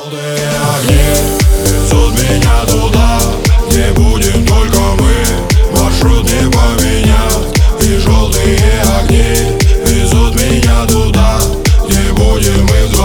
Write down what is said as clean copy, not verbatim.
Желтые огни везут меня туда, где будем только мы, маршрут не поменять. И желтые огни везут меня туда, где будем мы.